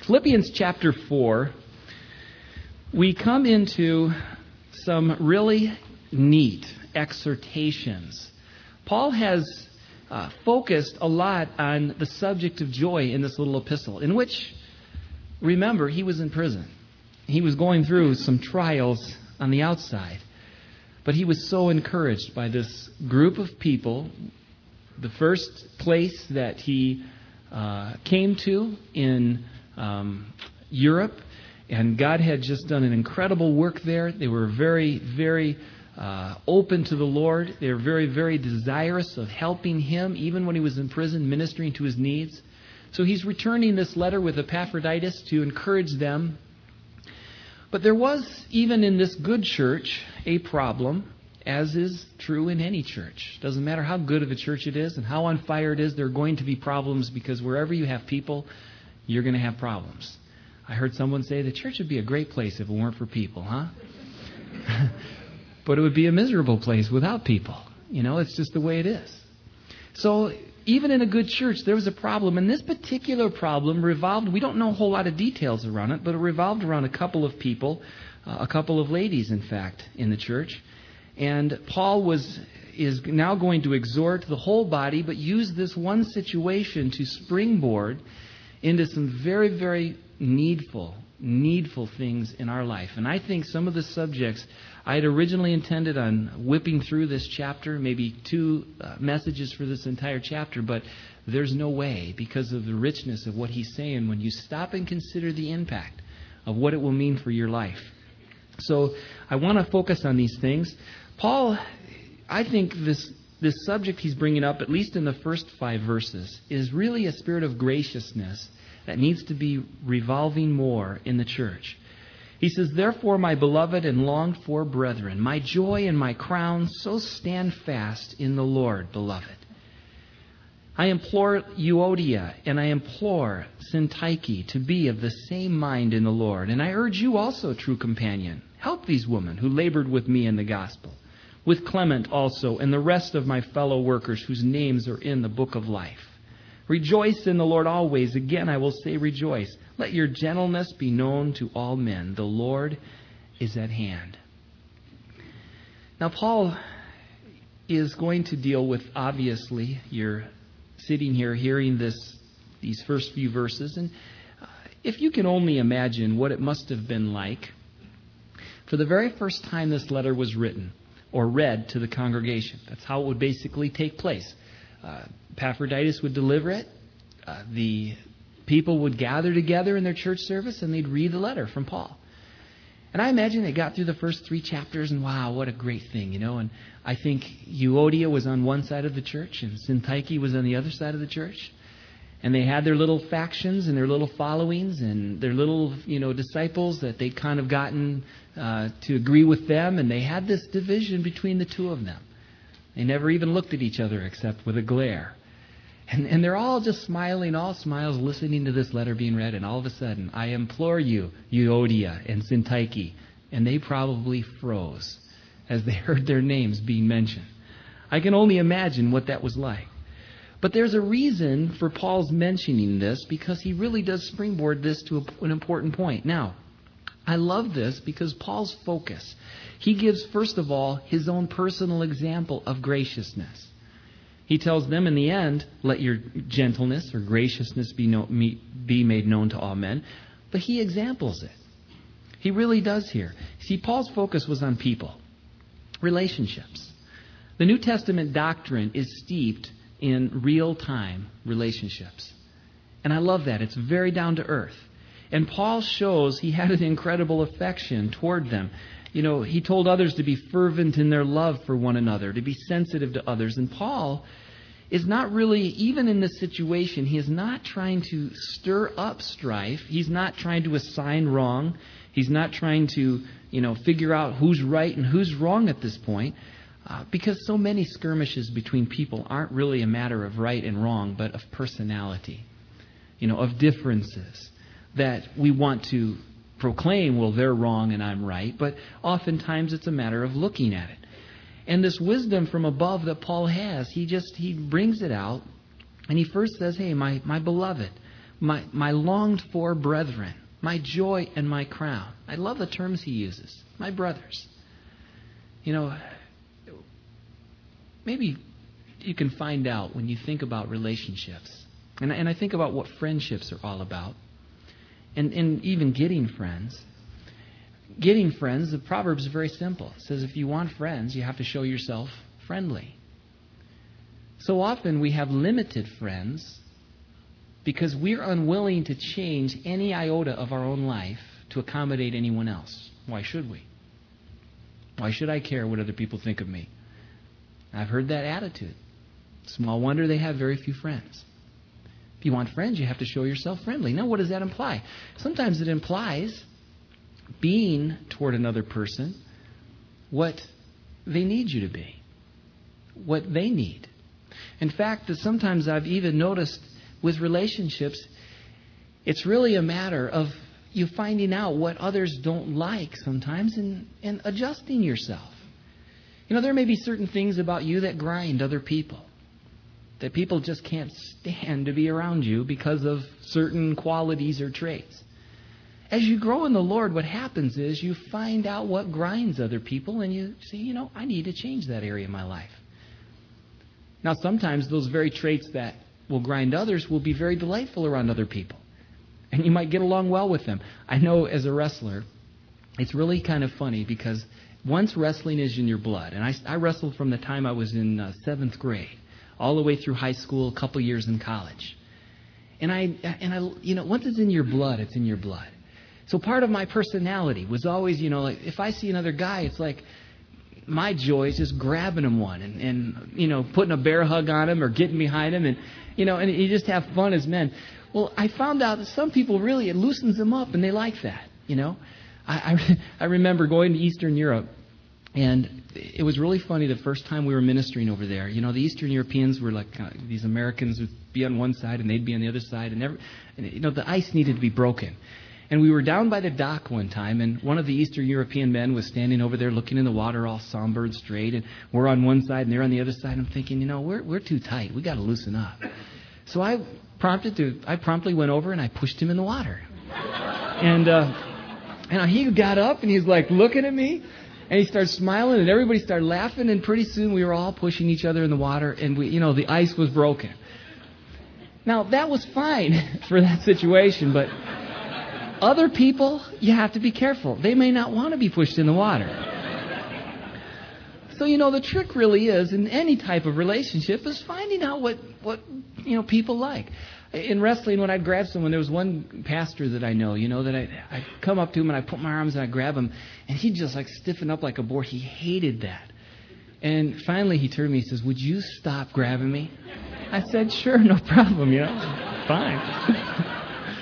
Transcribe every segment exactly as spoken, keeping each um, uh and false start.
Philippians chapter four, we come into some really neat exhortations. Paul has uh, focused a lot on the subject of joy in this little epistle, in which, remember, he was in prison. He was going through some trials on the outside. But he was so encouraged by this group of people. The first place that he uh, came to in um, Europe, and God had just done an incredible work there. They were very, very uh, open to the Lord. They were very, very desirous of helping him, even when he was in prison, ministering to his needs. So he's returning this letter with Epaphroditus to encourage them. But there was, even in this good church, a problem, as is true in any church. Doesn't matter how good of a church it is and how on fire it is, there are going to be problems, because wherever you have people, you're going to have problems. I heard someone say the church would be a great place if it weren't for people, huh? But it would be a miserable place without people. You know, it's just the way it is. So even in a good church, there was a problem. And this particular problem revolved, we don't know a whole lot of details around it, but it revolved around a couple of people, uh, a couple of ladies, in fact, in the church. And Paul was is now going to exhort the whole body, but use this one situation to springboard into some very, very needful, needful things in our life. And I think some of the subjects I had originally intended on whipping through this chapter, maybe two uh, messages for this entire chapter, but there's no way, because of the richness of what he's saying, when you stop and consider the impact of what it will mean for your life. So I want to focus on these things. Paul, I think this this subject he's bringing up, at least in the first five verses, is really a spirit of graciousness that needs to be revolving more in the church. He says, "Therefore, my beloved and longed-for brethren, my joy and my crown, so stand fast in the Lord, beloved. I implore Euodia and I implore Syntyche to be of the same mind in the Lord. And I urge you also, true companion, help these women who labored with me in the gospel, with Clement also and the rest of my fellow workers whose names are in the book of life. Rejoice in the Lord always. Again, I will say rejoice. Let your gentleness be known to all men. The Lord is at hand." Now, Paul is going to deal with, obviously, you're sitting here hearing this, these first few verses, and if you can only imagine what it must have been like for the very first time this letter was written or read to the congregation. That's how it would basically take place. Uh, Epaphroditus would deliver it. Uh, the people would gather together in their church service and they'd read the letter from Paul. And I imagine they got through the first three chapters and wow, what a great thing, you know. And I think Euodia was on one side of the church and Syntyche was on the other side of the church. And they had their little factions and their little followings and their little, you know, disciples that they'd kind of gotten uh, to agree with them. And they had this division between the two of them. They never even looked at each other except with a glare. And, and they're all just smiling, all smiles, listening to this letter being read. And all of a sudden, I implore you, Euodia and Syntyche. And they probably froze as they heard their names being mentioned. I can only imagine what that was like. But there's a reason for Paul's mentioning this, because he really does springboard this to an important point. Now, I love this because Paul's focus, he gives, first of all, his own personal example of graciousness. He tells them in the end, let your gentleness or graciousness be, no, be made known to all men. But he examples it. He really does here. See, Paul's focus was on people, relationships. The New Testament doctrine is steeped in real-time relationships. And I love that. It's very down to earth. And Paul shows he had an incredible affection toward them. You know, he told others to be fervent in their love for one another, to be sensitive to others. And Paul is not really, even in this situation, he is not trying to stir up strife. He's not trying to assign wrong. He's not trying to, you know, figure out who's right and who's wrong at this point. Uh, because so many skirmishes between people aren't really a matter of right and wrong, but of personality, you know, of differences that we want to proclaim, well, they're wrong and I'm right. But oftentimes it's a matter of looking at it. And this wisdom from above that Paul has, he just, he brings it out. And he first says, hey, my, my beloved, my, my longed for brethren, my joy and my crown. I love the terms he uses. My brothers. You know, maybe you can find out when you think about relationships. And, and I think about what friendships are all about. And, and even getting friends. Getting friends, the Proverbs is very simple. It says if you want friends, you have to show yourself friendly. So often we have limited friends because we're unwilling to change any iota of our own life to accommodate anyone else. Why should we? Why should I care what other people think of me? I've heard that attitude. Small wonder they have very few friends. If you want friends, you have to show yourself friendly. Now, what does that imply? Sometimes it implies being toward another person what they need you to be, what they need. In fact, that sometimes I've even noticed with relationships, it's really a matter of you finding out what others don't like sometimes and, and adjusting yourself. You know, there may be certain things about you that grind other people, that people just can't stand to be around you because of certain qualities or traits. As you grow in the Lord, what happens is you find out what grinds other people and you say, you know, I need to change that area of my life. Now, sometimes those very traits that will grind others will be very delightful around other people. And you might get along well with them. I know as a wrestler, it's really kind of funny because once wrestling is in your blood, and I, I wrestled from the time I was in uh, seventh grade all the way through high school, a couple years in college. And I, and I, you know, once it's in your blood, it's in your blood. So part of my personality was always, you know, like if I see another guy, it's like my joy is just grabbing him one and, and, you know, putting a bear hug on him or getting behind him and, you know, and you just have fun as men. Well, I found out that some people really, it loosens them up and they like that, you know. I, I, I remember going to Eastern Europe and it was really funny the first time we were ministering over there. You know, the Eastern Europeans were like, uh, these Americans would be on one side and they'd be on the other side and, every, and, you know, the ice needed to be broken. And we were down by the dock one time, and one of the Eastern European men was standing over there looking in the water all somber and straight, and we're on one side and they're on the other side. I'm thinking, you know, we're we're too tight. We got to loosen up. So I prompted to, I promptly went over and I pushed him in the water. And uh, and he got up and he's like looking at me, and he started smiling, and everybody started laughing, and pretty soon we were all pushing each other in the water, and we, you know, the ice was broken. Now that was fine for that situation, but other people, you have to be careful. They may not want to be pushed in the water. So, you know, the trick really is, in any type of relationship, is finding out what, what you know, people like. In wrestling, when I'd grab someone, there was one pastor that I know, you know, that I, I'd come up to him and I'd put my arms and I'd grab him, and he'd just like stiffen up like a board. He hated that. And finally he turned to me and says, would you stop grabbing me? I said, sure, no problem, you know, fine.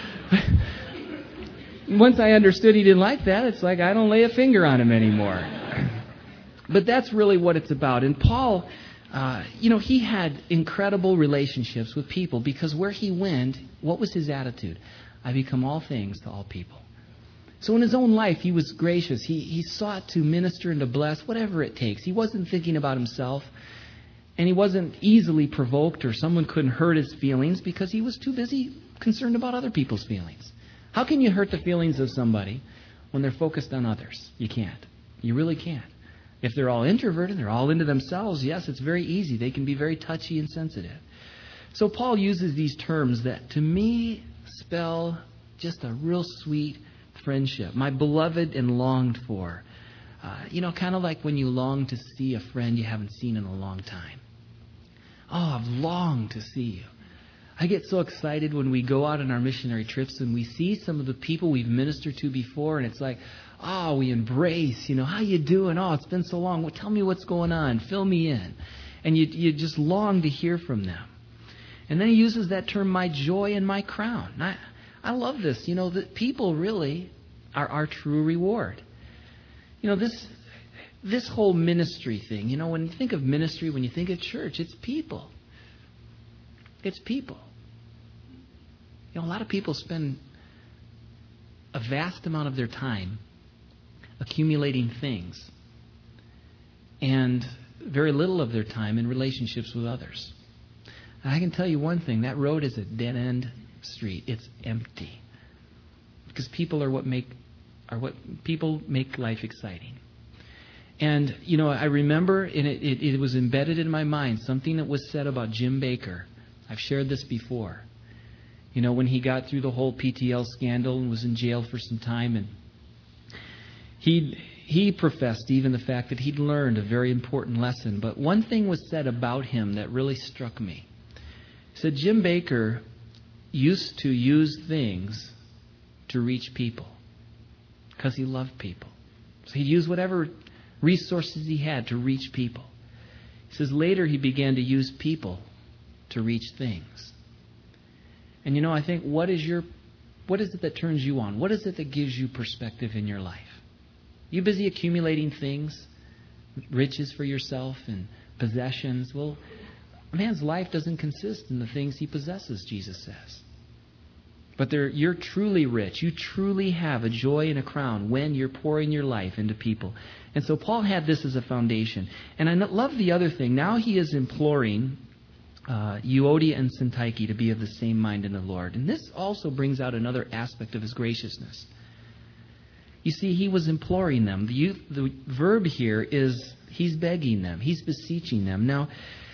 Once I understood he didn't like that, it's like I don't lay a finger on him anymore. But that's really what it's about. And Paul, uh, you know, he had incredible relationships with people because where he went, what was his attitude? I become all things to all people. So in his own life, he was gracious. He, he sought to minister and to bless, whatever it takes. He wasn't thinking about himself. And he wasn't easily provoked or someone couldn't hurt his feelings because he was too busy concerned about other people's feelings. How can you hurt the feelings of somebody when they're focused on others? You can't. You really can't. If they're all introverted, they're all into themselves, yes, it's very easy. They can be very touchy and sensitive. So Paul uses these terms that to me spell just a real sweet friendship. My beloved and longed for. Uh, you know, kind of like when you long to see a friend you haven't seen in a long time. Oh, I've longed to see you. I get so excited when we go out on our missionary trips and we see some of the people we've ministered to before, and it's like, oh, we embrace, you know, how you doing? Oh, it's been so long. Well, tell me what's going on. Fill me in. And you you just long to hear from them. And then he uses that term, my joy and my crown. I, I love this. You know, that people really are our true reward. You know, this this whole ministry thing, you know, when you think of ministry, when you think of church, it's people. It's people. You know, a lot of people spend a vast amount of their time accumulating things and very little of their time in relationships with others. And I can tell you one thing, that road is a dead end street. It's empty. Because people are what make are what people make life exciting. And, you know, I remember, and it, it, it was embedded in my mind, something that was said about Jim Bakker. I've shared this before. You know, when he got through the whole P T L scandal and was in jail for some time, and he he professed even the fact that he'd learned a very important lesson. But one thing was said about him that really struck me. He said Jim Bakker used to use things to reach people because he loved people. So he'd use whatever resources he had to reach people. He says later he began to use people to reach things. And you know, I think, what is your, what is it that turns you on? What is it that gives you perspective in your life? You busy accumulating things, riches for yourself and possessions? Well, a man's life doesn't consist in the things he possesses, Jesus says. But you're truly rich. You truly have a joy and a crown when you're pouring your life into people. And so Paul had this as a foundation. And I love the other thing. Now he is imploring uh, Euodia and Syntyche to be of the same mind in the Lord. And this also brings out another aspect of his graciousness. You see, he was imploring them. The, the verb here is he's begging them. He's beseeching them. Now,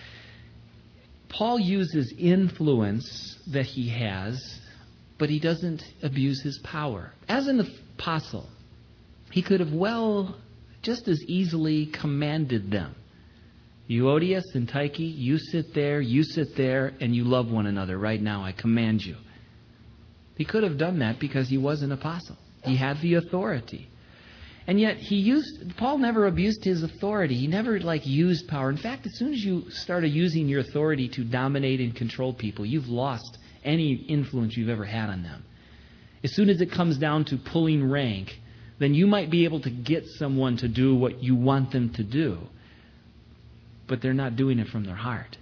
Paul uses influence that he has, but he doesn't abuse his power. As an apostle, he could have well just as easily commanded them. Euodia, Syntyche, you sit there, you sit there, and you love one another right now. I command you. He could have done that because he was an apostle. He had the authority. And yet he used, Paul never abused his authority. He never like used power. In fact, as soon as you started using your authority to dominate and control people, you've lost any influence you've ever had on them. As soon as it comes down to pulling rank, then you might be able to get someone to do what you want them to do, but they're not doing it from their heart.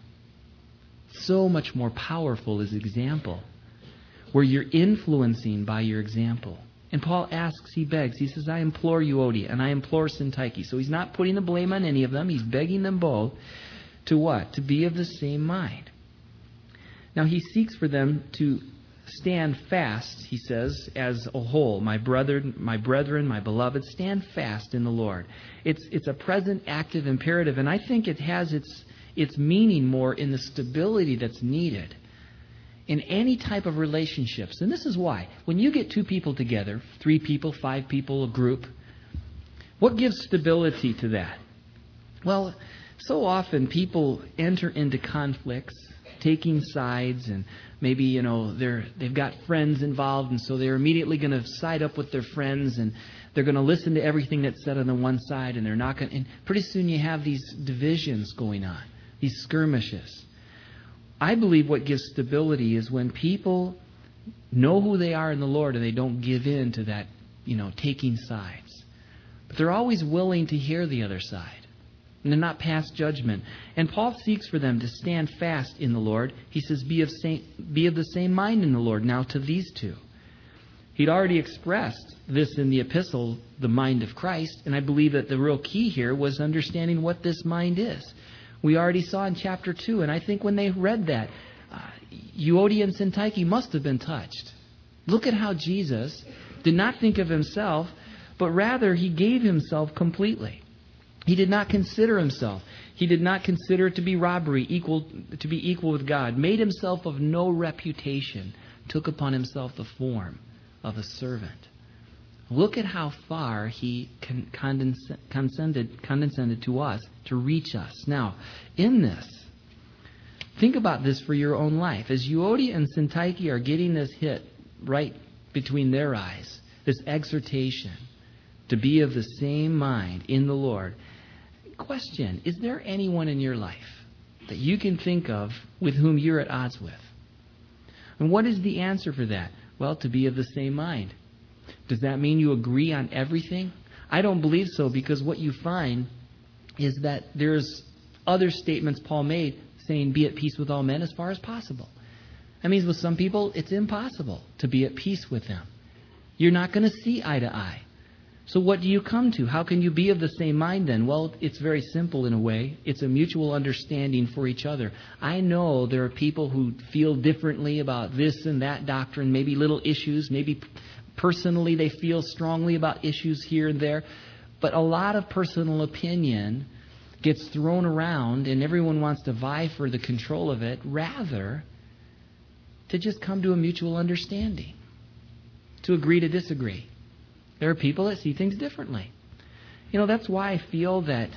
So much more powerful is example, where you're influencing by your example. And Paul asks, he begs, he says, I implore Euodia and I implore Syntyche. So he's not putting the blame on any of them. He's begging them both to what? To be of the same mind. Now he seeks for them to stand fast, he says, as a whole. My brethren, my brethren, my beloved, stand fast in the Lord. It's it's a present active imperative, and I think it has its its meaning more in the stability that's needed in any type of relationships. And this is why. When you get two people together, three people, five people, a group, what gives stability to that? Well, so often people enter into conflicts, taking sides, and maybe, you know, they're they've got friends involved, and so they're immediately going to side up with their friends, and they're going to listen to everything that's said on the one side, and they're not going to, and pretty soon you have these divisions going on, these skirmishes. I believe what gives stability is when people know who they are in the Lord and they don't give in to that, you know, taking sides. But they're always willing to hear the other side. And they're not past judgment. And Paul seeks for them to stand fast in the Lord. He says, be of, same, be of the same mind in the Lord. Now to these two. He'd already expressed this in the epistle, the mind of Christ. And I believe that the real key here was understanding what this mind is. We already saw in chapter two, and I think when they read that, uh, Euodia and Syntyche must have been touched. Look at how Jesus did not think of himself, but rather he gave himself completely. He did not consider himself. He did not consider it to be robbery, equal to be equal with God. Made himself of no reputation. Took upon himself the form of a servant. Look at how far he con- condens- condescended, condescended to us to reach us. Now, in this, think about this for your own life. As Euodia and Syntyche are getting this hit right between their eyes, this exhortation to be of the same mind in the Lord. Question, is there anyone in your life that you can think of with whom you're at odds with? And what is the answer for that? Well, to be of the same mind. Does that mean you agree on everything? I don't believe so, because what you find is that there's other statements Paul made saying be at peace with all men as far as possible. That means with some people it's impossible to be at peace with them. You're not going to see eye to eye. So what do you come to? How can you be of the same mind then? Well, it's very simple in a way. It's a mutual understanding for each other. I know there are people who feel differently about this and that doctrine, maybe little issues, maybe personally they feel strongly about issues here and there. But a lot of personal opinion gets thrown around and everyone wants to vie for the control of it, rather to just come to a mutual understanding, to agree to disagree. There are people that see things differently. You know, that's why I feel that,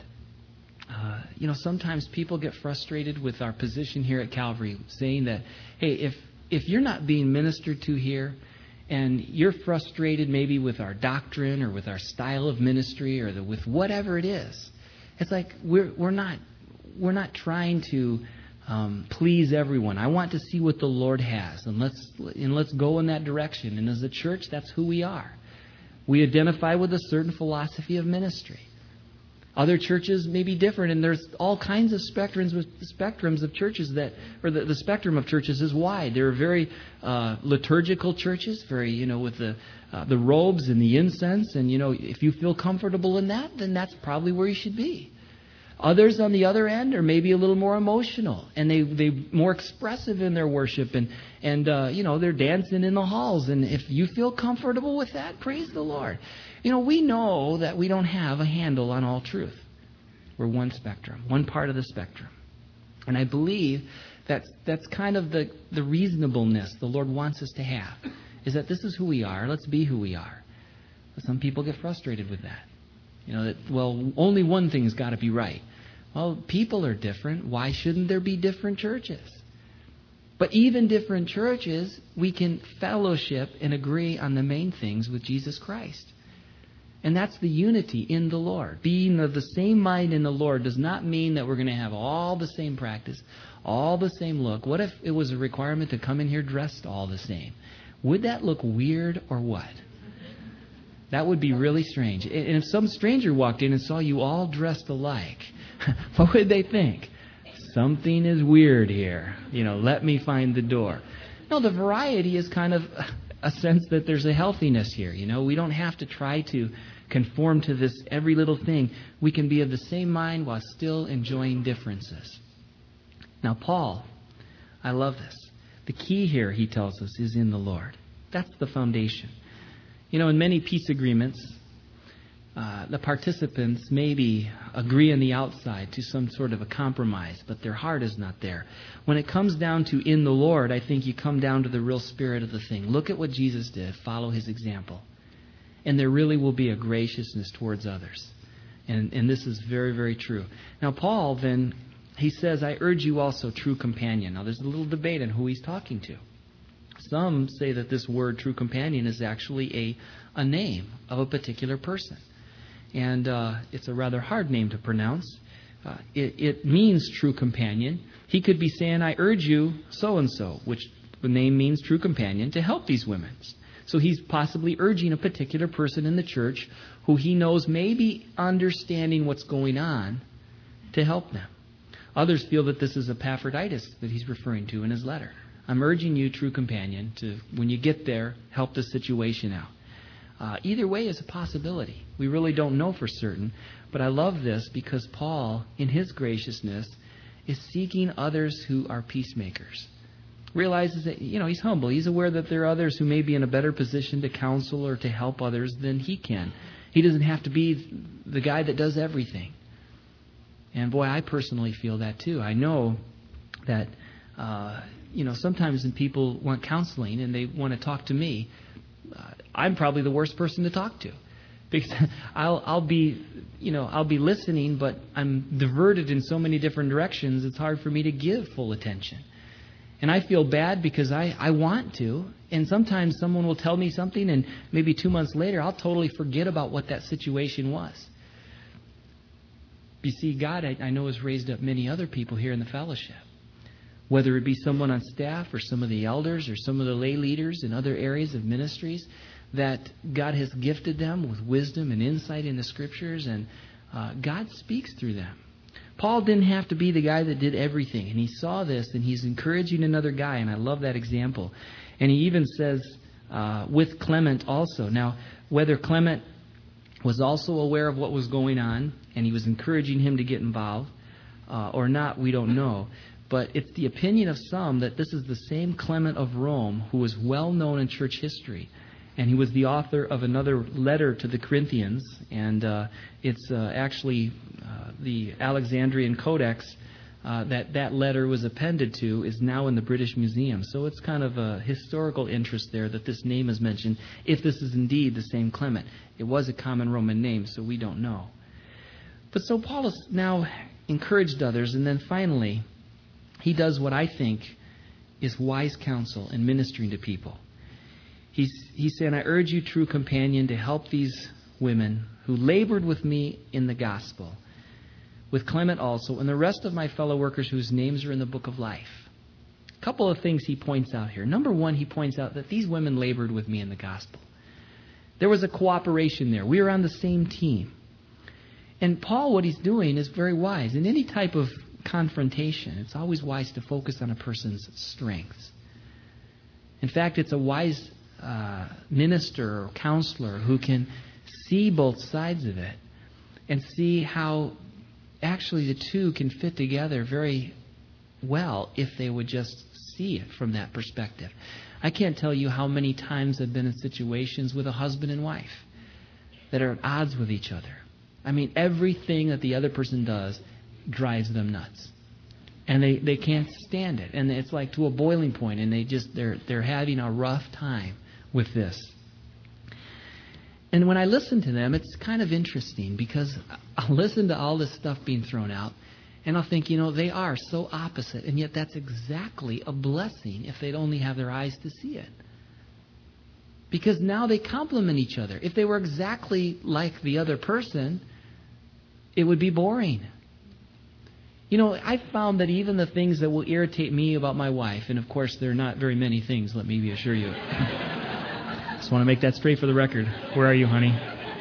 uh, you know, sometimes people get frustrated with our position here at Calvary, saying that, hey, if if you're not being ministered to here, and you're frustrated maybe with our doctrine or with our style of ministry or the, with whatever it is, it's like we're we're not we're not trying to um, please everyone. I want to see what the Lord has, and let's and let's go in that direction. And as a church, that's who we are. We identify with a certain philosophy of ministry. Other churches may be different, and there's all kinds of spectrums spectrums of churches that, or the, the spectrum of churches is wide. There are very uh, liturgical churches, very you know with the uh, the robes and the incense, and you know if you feel comfortable in that, then that's probably where you should be. Others on the other end are maybe a little more emotional, and they they more expressive in their worship, and and uh, you know they're dancing in the halls. And if you feel comfortable with that, praise the Lord. You know we know that we don't have a handle on all truth. We're one spectrum, one part of the spectrum, and I believe that's that's kind of the the reasonableness the Lord wants us to have. Is that this is who we are? Let's be who we are. But some people get frustrated with that. You know, that, well, only one thing's got to be right. Well, people are different. Why shouldn't there be different churches? But even different churches, we can fellowship and agree on the main things with Jesus Christ. And that's the unity in the Lord. Being of the same mind in the Lord does not mean that we're going to have all the same practice, all the same look. What if it was a requirement to come in here dressed all the same? Would that look weird or what? That would be really strange. And if some stranger walked in and saw you all dressed alike, what would they think? Something is weird here. You know, let me find the door. No, the variety is kind of a sense that there's a healthiness here. You know, we don't have to try to conform to this every little thing. We can be of the same mind while still enjoying differences. Now, Paul, I love this. The key here, he tells us, is in the Lord. That's the foundation. You know, in many peace agreements, uh, the participants maybe agree on the outside to some sort of a compromise, but their heart is not there. When it comes down to in the Lord, I think you come down to the real spirit of the thing. Look at what Jesus did. Follow his example. And there really will be a graciousness towards others. And, and this is very, very true. Now, Paul then, he says, I urge you also, true companion. Now, there's a little debate on who he's talking to. Some say that this word, true companion, is actually a, a name of a particular person. And uh, it's a rather hard name to pronounce. Uh, it, it means true companion. He could be saying, I urge you so-and-so, which the name means true companion, to help these women. So he's possibly urging a particular person in the church who he knows may be understanding what's going on to help them. Others feel that this is Epaphroditus that he's referring to in his letter. I'm urging you, true companion, to, when you get there, help the situation out. Uh, either way is a possibility. We really don't know for certain. But I love this because Paul, in his graciousness, is seeking others who are peacemakers. Realizes that, you know, he's humble. He's aware that there are others who may be in a better position to counsel or to help others than he can. He doesn't have to be the guy that does everything. And boy, I personally feel that too. I know that... Uh, You know, sometimes when people want counseling and they want to talk to me, uh, I'm probably the worst person to talk to, because I'll I'll be, you know, I'll be listening, but I'm diverted in so many different directions. It's hard for me to give full attention, and I feel bad because I I want to, and sometimes someone will tell me something, and maybe two months later I'll totally forget about what that situation was. You see, God, I, I know, has raised up many other people here in the fellowship. Whether it be someone on staff or some of the elders or some of the lay leaders in other areas of ministries, that God has gifted them with wisdom and insight in the Scriptures, and uh, God speaks through them. Paul didn't have to be the guy that did everything, and he saw this, and he's encouraging another guy, and I love that example. And he even says, uh, with Clement also. Now, whether Clement was also aware of what was going on, and he was encouraging him to get involved, uh, or not, we don't know. But it's the opinion of some that this is the same Clement of Rome who was well known in church history. And he was the author of another letter to the Corinthians, and uh, it's uh, actually uh, the Alexandrian Codex uh, that that letter was appended to is now in the British Museum. So it's kind of a historical interest there that this name is mentioned, if this is indeed the same Clement. It was a common Roman name, so we don't know. But so Paul has now encouraged others, and then finally, he does what I think is wise counsel in ministering to people. He's, he's saying, I urge you, true companion, to help these women who labored with me in the gospel, with Clement also, and the rest of my fellow workers whose names are in the book of life. A couple of things he points out here. Number one, he points out that these women labored with me in the gospel. There was a cooperation there. We were on the same team. And Paul, what he's doing is very wise. In any type of confrontation, it's always wise to focus on a person's strengths. In fact, it's a wise uh, minister or counselor who can see both sides of it and see how actually the two can fit together very well if they would just see it from that perspective. I can't tell you how many times I've been in situations with a husband and wife that are at odds with each other. I mean, everything that the other person does drives them nuts. And they, they can't stand it. And it's like to a boiling point, and they just they're they're having a rough time with this. And when I listen to them, it's kind of interesting because I'll listen to all this stuff being thrown out, and I'll think, you know, they are so opposite, and yet that's exactly a blessing if they'd only have their eyes to see it. Because now they complement each other. If they were exactly like the other person, it would be boring. You know, I've found that even the things that will irritate me about my wife, and of course there are not very many things, let me assure you. Just want to make that straight for the record. Where are you, honey?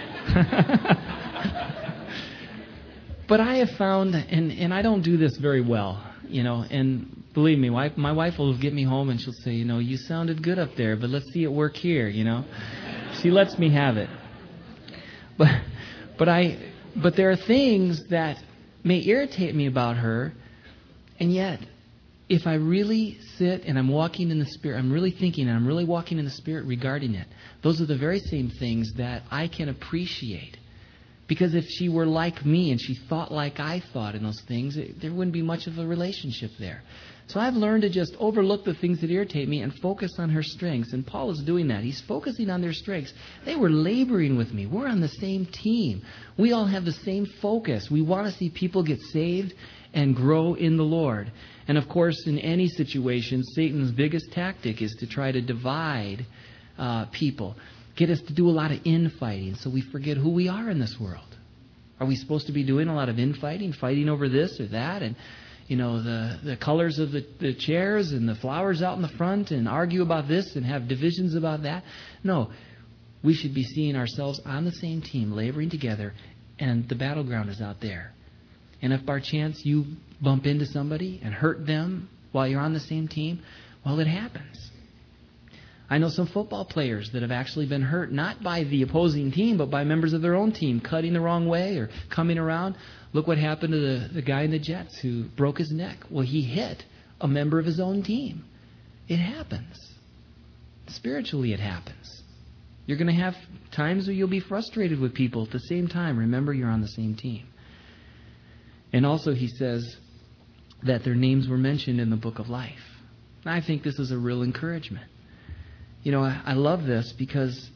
But I have found, and, and I don't do this very well, you know, and believe me, my, my wife will get me home and she'll say, you know, you sounded good up there, but let's see it work here, you know. She lets me have it. But but I but there are things that may irritate me about her, and yet if I really sit and I'm walking in the Spirit, I'm really thinking and I'm really walking in the Spirit regarding it, those are the very same things that I can appreciate. Because if she were like me and she thought like I thought in those things, it, there wouldn't be much of a relationship there. So I've learned to just overlook the things that irritate me and focus on her strengths. And Paul is doing that. He's focusing on their strengths. They were laboring with me. We're on the same team. We all have the same focus. We want to see people get saved and grow in the Lord. And of course, in any situation, Satan's biggest tactic is to try to divide uh, people. Get us to do a lot of infighting so we forget who we are in this world. Are we supposed to be doing a lot of infighting, fighting over this or that, and you know the, the colors of the, the chairs and the flowers out in the front, and argue about this and have divisions about that? No, we should be seeing ourselves on the same team, laboring together, and the battleground is out there. And if by chance you bump into somebody and hurt them while you're on the same team, well, it happens. I know some football players that have actually been hurt, not by the opposing team, but by members of their own team, cutting the wrong way or coming around. Look what happened to the, the guy in the Jets who broke his neck. Well, he hit a member of his own team. It happens. Spiritually, it happens. You're going to have times where you'll be frustrated with people. At the same time, remember you're on the same team. And also, he says that their names were mentioned in the book of life. And I think this is a real encouragement. You know, I, I love this because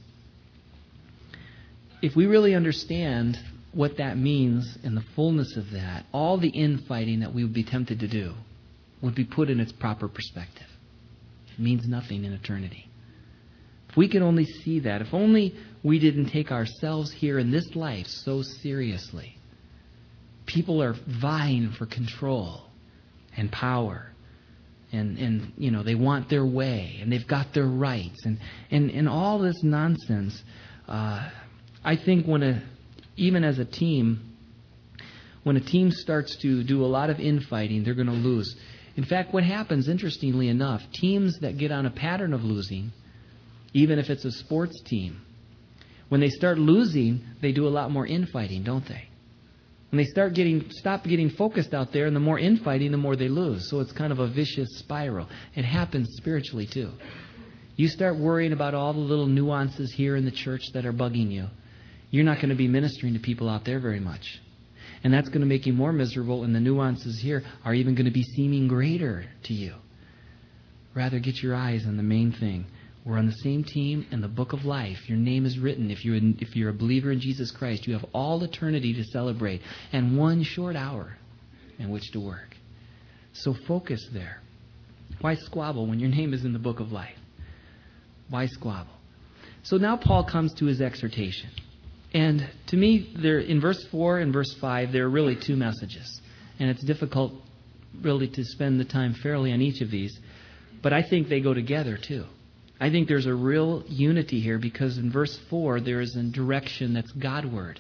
if we really understand what that means and the fullness of that, all the infighting that we would be tempted to do would be put in its proper perspective. It means nothing in eternity. If we could only see that, if only we didn't take ourselves here in this life so seriously. People are vying for control and power. And, and you know, they want their way, and they've got their rights, and, and, and all this nonsense. Uh, I think when a, even as a team, when a team starts to do a lot of infighting, they're going to lose. In fact, what happens, interestingly enough, teams that get on a pattern of losing, even if it's a sports team, When they start losing, they do a lot more infighting, don't they? When they start getting, stop getting focused out there, and the more infighting, the more they lose. So it's kind of a vicious spiral. It happens spiritually too. You start worrying about all the little nuances here in the church that are bugging you, you're not going to be ministering to people out there very much. And that's going to make you more miserable, and the nuances here are even going to be seeming greater to you. Rather, get your eyes on the main thing. We're on the same team in the book of life. Your name is written. If you're, if you're a believer in Jesus Christ, you have all eternity to celebrate and one short hour in which to work. So focus there. Why squabble when your name is in the book of life? Why squabble? So now Paul comes to his exhortation. And to me, there in verse four and verse five, there are really two messages. And it's difficult really to spend the time fairly on each of these. But I think they go together too. I think there's a real unity here because in verse four, there is a direction that's Godward.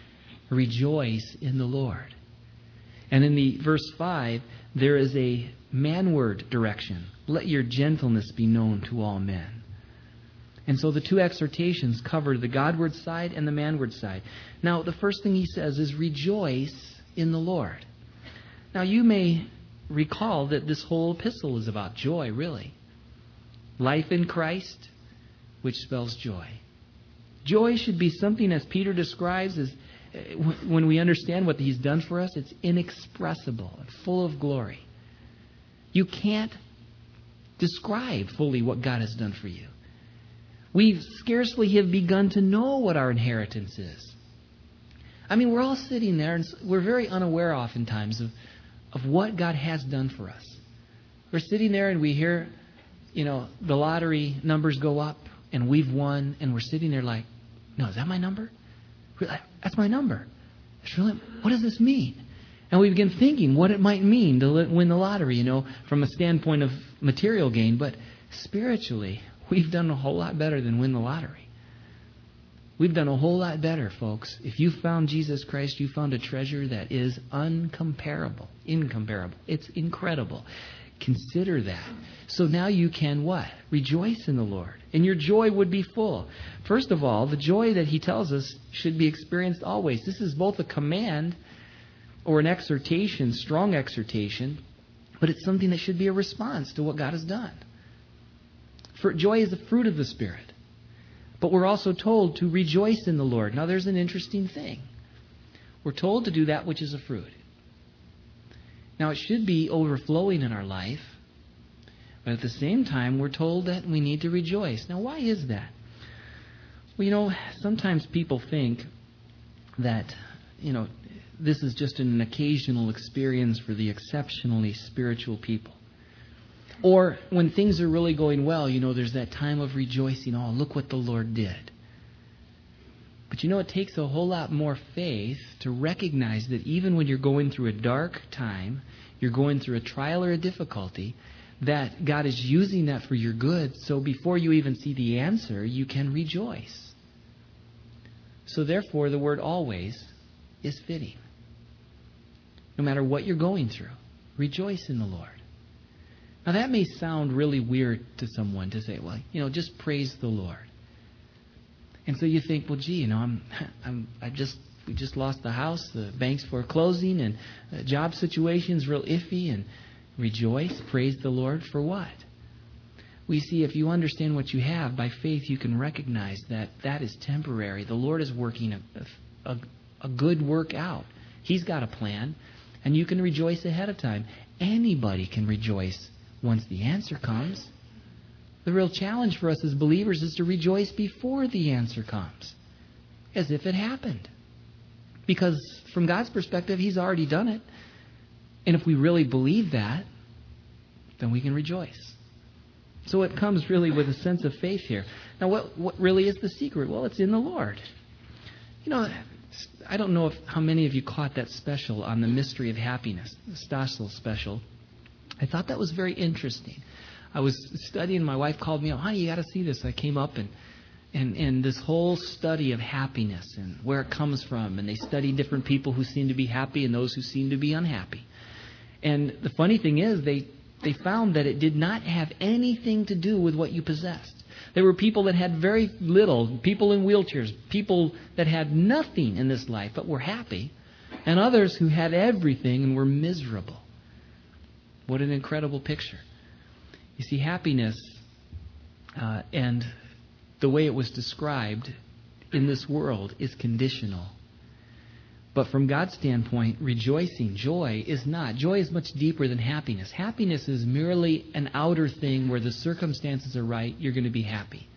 Rejoice in the Lord. And in the verse five, there is a manward direction. Let your gentleness be known to all men. And so the two exhortations cover the Godward side and the manward side. Now, the first thing he says is rejoice in the Lord. Now, you may recall that this whole epistle is about joy, really. Life in Christ, which spells joy. Joy should be something, as Peter describes, as when we understand what he's done for us, it's inexpressible and full of glory. You can't describe fully what God has done for you. We scarcely have begun to know what our inheritance is. I mean, we're all sitting there and we're very unaware oftentimes of, of what God has done for us. We're sitting there and we hear, you know, the lottery numbers go up and we've won and we're sitting there like, no, is that my number? That's my number. That's really, what does this mean? And we begin thinking what it might mean to win the lottery, you know, from a standpoint of material gain. But spiritually, we've done a whole lot better than win the lottery. We've done a whole lot better, folks. If you found Jesus Christ, you found a treasure that is uncomparable, incomparable. It's incredible. Consider that. So now you can what? Rejoice in the Lord. And your joy would be full. First of all, the joy that he tells us should be experienced always. This is both a command or an exhortation, strong exhortation, but it's something that should be a response to what God has done. For joy is the fruit of the Spirit. But we're also told to rejoice in the Lord. Now there's an interesting thing. We're told to do that which is a fruit. Now it should be overflowing in our life. But at the same time, we're told that we need to rejoice. Now why is that? Well, you know, sometimes people think that, you know, this is just an occasional experience for the exceptionally spiritual people. Or when things are really going well, you know, there's that time of rejoicing. Oh, look what the Lord did. But you know, it takes a whole lot more faith to recognize that even when you're going through a dark time, you're going through a trial or a difficulty, that God is using that for your good. So before you even see the answer, you can rejoice. So therefore, the word always is fitting. No matter what you're going through, rejoice in the Lord. Now that may sound really weird to someone to say, well, you know, just praise the Lord. And so you think, well, gee, you know, I'm, I'm, I just, we just lost the house, the bank's foreclosing, and the job situation's real iffy, and rejoice, praise the Lord for what? We see if you understand what you have, by faith you can recognize that that is temporary. The Lord is working a, a, a good work out. He's got a plan, and you can rejoice ahead of time. Anybody can rejoice once the answer comes. The real challenge for us as believers is to rejoice before the answer comes, as if it happened. Because from God's perspective, He's already done it. And if we really believe that, then we can rejoice. So it comes really with a sense of faith here. Now, what, what really is the secret? Well, it's in the Lord. You know, I don't know if how many of you caught that special on the mystery of happiness, the Stossel special. I thought that was very interesting. I was studying, my wife called me up, honey, you got to see this. I came up and, and, and this whole study of happiness and where it comes from. And they study different people who seem to be happy and those who seem to be unhappy. And the funny thing is, they, they found that it did not have anything to do with what you possessed. There were people that had very little, people in wheelchairs, people that had nothing in this life but were happy, and others who had everything and were miserable. What an incredible picture. You see, happiness uh, and the way it was described in this world is conditional. But from God's standpoint, rejoicing, joy, is not. Joy is much deeper than happiness. Happiness is merely an outer thing where the circumstances are right, you're going to be happy.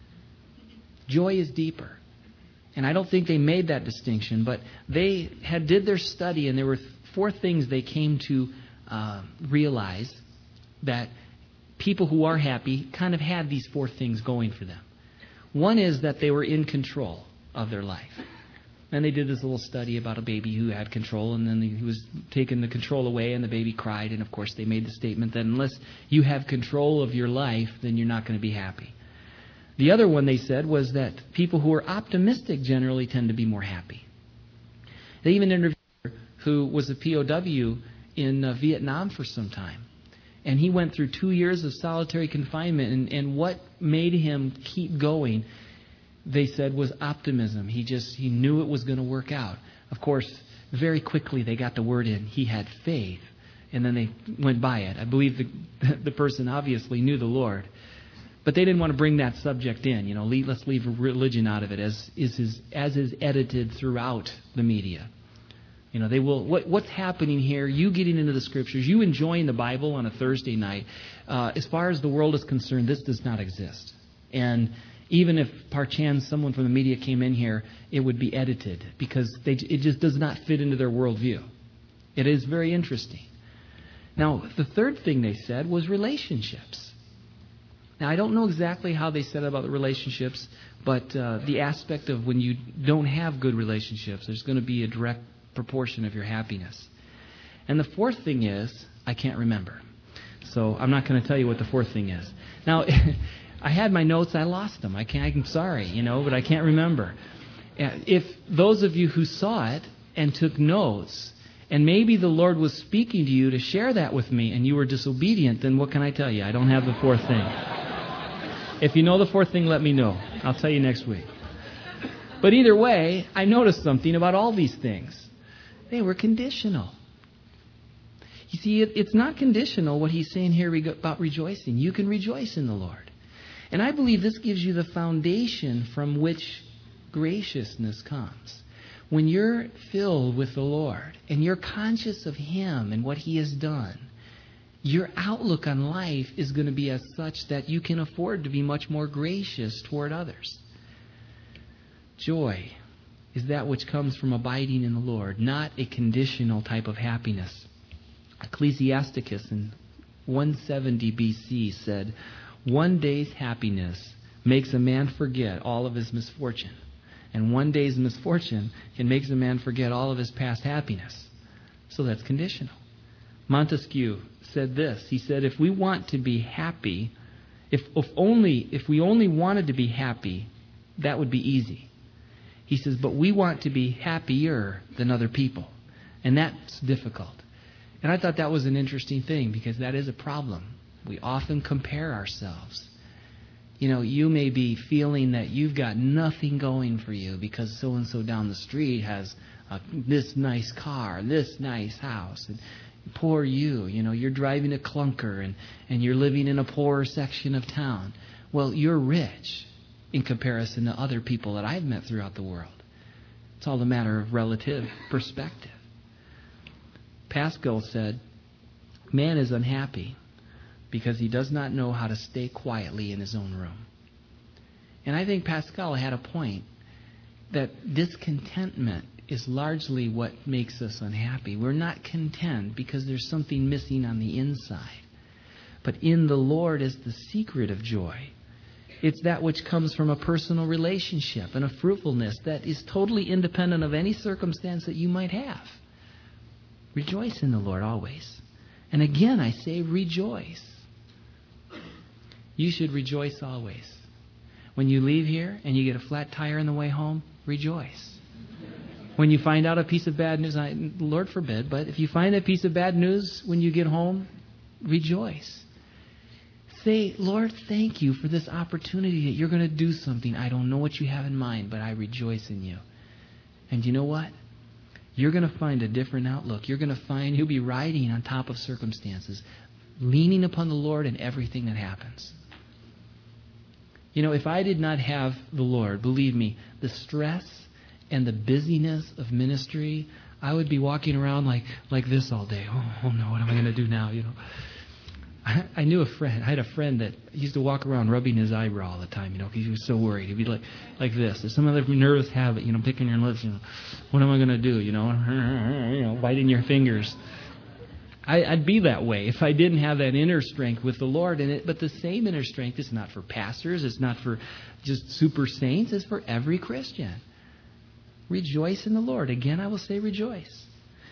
Joy is deeper. And I don't think they made that distinction, but they had did their study, and there were four things they came to uh, realize that people who are happy kind of had these four things going for them. One is that they were in control of their life. And they did this little study about a baby who had control, and then he was taking the control away, and the baby cried. And, of course, they made the statement that unless you have control of your life, then you're not going to be happy. The other one they said was that people who are optimistic generally tend to be more happy. They even interviewed a who was a P O W in uh, Vietnam for some time. And he went through two years of solitary confinement, and, and what made him keep going, they said, was optimism. He just, he knew it was going to work out. Of course, very quickly they got the word in. He had faith. And then they went by it. I believe the, the person obviously knew the Lord. But they didn't want to bring that subject in. You know, leave, let's leave religion out of it, as is, his, as is edited throughout the media. You know, they will, what, what's happening here, you getting into the Scriptures, you enjoying the Bible on a Thursday night, uh, as far as the world is concerned, this does not exist. And even if, perchance, someone from the media came in here, it would be edited because they, it just does not fit into their worldview. It is very interesting. Now, the third thing they said was relationships. Now, I don't know exactly how they said about the relationships, but uh, the aspect of when you don't have good relationships, there's going to be a direct proportion of your happiness. And the fourth thing is, I can't remember. So I'm not going to tell you what the fourth thing is. Now, I had my notes. I lost them. I can't, I'm sorry, you know, but I can't remember. If those of you who saw it and took notes, and maybe the Lord was speaking to you to share that with me, and you were disobedient, then what can I tell you? I don't have the fourth thing. If you know the fourth thing, let me know. I'll tell you next week. But either way, I noticed something about all these things. They were conditional. You see, it, it's not conditional what he's saying here about rejoicing. You can rejoice in the Lord. And I believe this gives you the foundation from which graciousness comes. When you're filled with the Lord and you're conscious of Him and what He has done, your outlook on life is going to be as such that you can afford to be much more gracious toward others. Joy is that which comes from abiding in the Lord, not a conditional type of happiness. Ecclesiasticus in one seventy B C said, "One day's happiness makes a man forget all of his misfortune, and one day's misfortune can make a man forget all of his past happiness." So that's conditional. Montesquieu said this. He said, if we want to be happy, if, if only if we only wanted to be happy, that would be easy. He says, but we want to be happier than other people, and that's difficult. And I thought that was an interesting thing, because that is a problem. We often compare ourselves. You know, you may be feeling that you've got nothing going for you because so-and-so down the street has uh, this nice car, this nice house. And poor you, you know, you're driving a clunker and, and you're living in a poorer section of town. Well, you're rich in comparison to other people that I've met throughout the world. It's all a matter of relative perspective. Pascal said, man is unhappy because he does not know how to stay quietly in his own room. And I think Pascal had a point that discontentment is largely what makes us unhappy. We're not content because there's something missing on the inside. But in the Lord is the secret of joy. It's that which comes from a personal relationship and a fruitfulness that is totally independent of any circumstance that you might have. Rejoice in the Lord always. And again, I say rejoice. You should rejoice always. When you leave here and you get a flat tire on the way home, rejoice. When you find out a piece of bad news, I, Lord forbid, but if you find a piece of bad news when you get home, rejoice. Say, Lord, thank you for this opportunity that you're going to do something. I don't know what you have in mind, but I rejoice in you. And you know what? You're going to find a different outlook. You're going to find you'll be riding on top of circumstances, leaning upon the Lord in everything that happens. You know, if I did not have the Lord, believe me, the stress and the busyness of ministry, I would be walking around like like this all day. Oh, oh no, what am I going to do now? You know, I, I knew a friend. I had a friend that used to walk around rubbing his eyebrow all the time. You know, because he was so worried. He'd be like like this. There's some other nervous habit. You know, picking your lips. You know, what am I going to do? You know, you know, biting your fingers. I, I'd be that way if I didn't have that inner strength with the Lord in it. But the same inner strength is not for pastors. It's not for just super saints. It's for every Christian. Rejoice in the Lord. Again, I will say rejoice.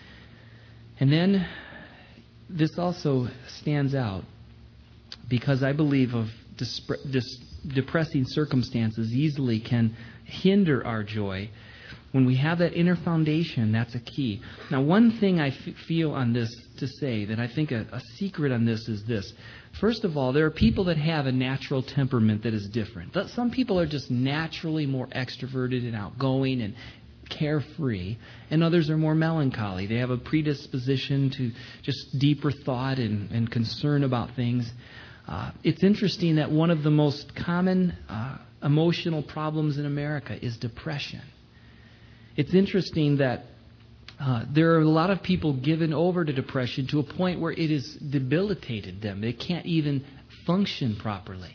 And then this also stands out because I believe of dispre- dis- depressing circumstances easily can hinder our joy. When we have that inner foundation, that's a key. Now, one thing I f- feel on this to say that I think a, a secret on this is this. First of all, there are people that have a natural temperament that is different. Some people are just naturally more extroverted and outgoing and carefree, and others are more melancholy. They have a predisposition to just deeper thought and, and concern about things. Uh, it's interesting that one of the most common uh, emotional problems in America is depression. It's interesting that uh, there are a lot of people given over to depression to a point where it has debilitated them. They can't even function properly.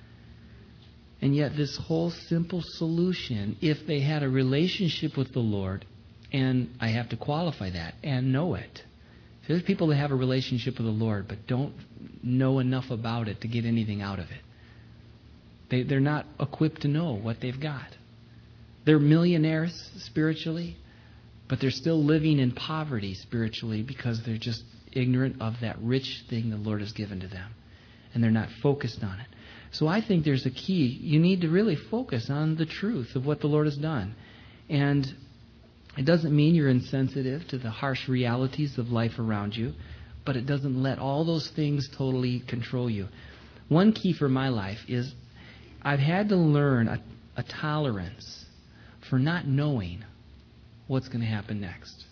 And yet this whole simple solution, if they had a relationship with the Lord, and I have to qualify that, and know it. So there's people that have a relationship with the Lord, but don't know enough about it to get anything out of it. They, they're not equipped to know what they've got. They're millionaires spiritually, but they're still living in poverty spiritually because they're just ignorant of that rich thing the Lord has given to them. And they're not focused on it. So I think there's a key. You need to really focus on the truth of what the Lord has done. And it doesn't mean you're insensitive to the harsh realities of life around you, but it doesn't let all those things totally control you. One key for my life is I've had to learn a, a tolerance for not knowing what's going to happen next.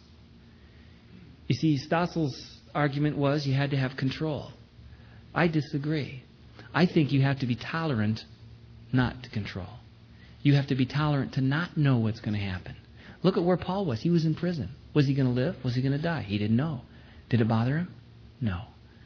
You see, Stossel's argument was you had to have control. I disagree. I think you have to be tolerant not to control. You have to be tolerant to not know what's going to happen. Look at where Paul was. He was in prison. Was he going to live? Was he going to die? He didn't know. Did it bother him? No.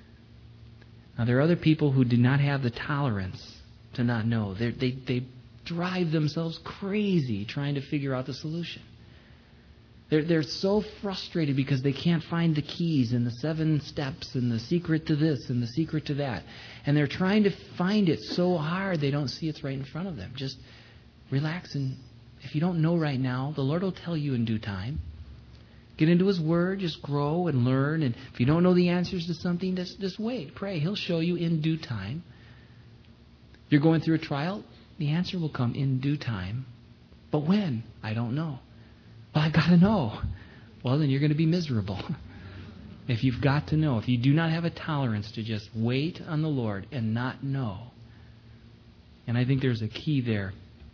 Now, there are other people who do not have the tolerance to not know. They're, they they drive themselves crazy trying to figure out the solution. They're, they're so frustrated because they can't find the keys and the seven steps and the secret to this and the secret to that. And they're trying to find it so hard they don't see it's right in front of them. Just relax, and if you don't know right now, the Lord will tell you in due time. Get into His Word, just grow and learn. And if you don't know the answers to something, just, just wait, pray. He'll show you in due time. You're going through a trial, the answer will come in due time. But when? I don't know. Well, I've got to know. Well, then you're going to be miserable. If you've got to know, if you do not have a tolerance to just wait on the Lord and not know. And I think there's a key there.